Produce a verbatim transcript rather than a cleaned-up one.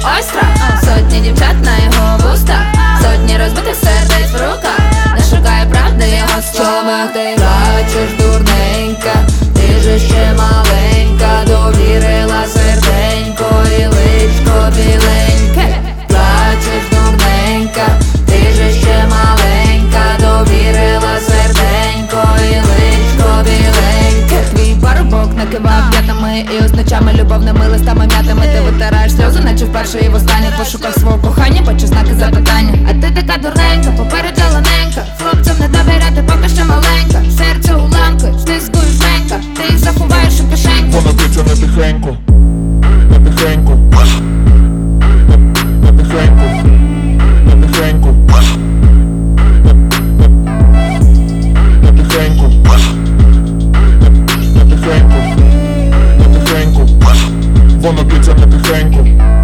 остра. Сотні дівчат на його вустах, сотні розбитих сердець в руках. Не шукає правди його словах. Ти плачеш, дурненька, ти же ще маленька. Довірила серденько і личко біленьке. Плачеш, дурненька, ти же ще маленька. Довірила серденько і личко біленьке. Твій парубок накивав п'ятами і означами любовними листами м'ятими. Ти витираєш сльози, наче вперше і востаннє. Пошукав свого кохання, бачу знаки запитання. А ти така дурненька, попереду лененька. Хлопцям не довіряти, поки ще маленька. Серце уламки, стискуєш жменька. Ти їх заховаєш у кишеньку. Вона б'ється не тихенько, не тихенько, не тихенько, не тихенько, не тихенько, не тихенько, не тихенько. Вона б'ється не тихенько.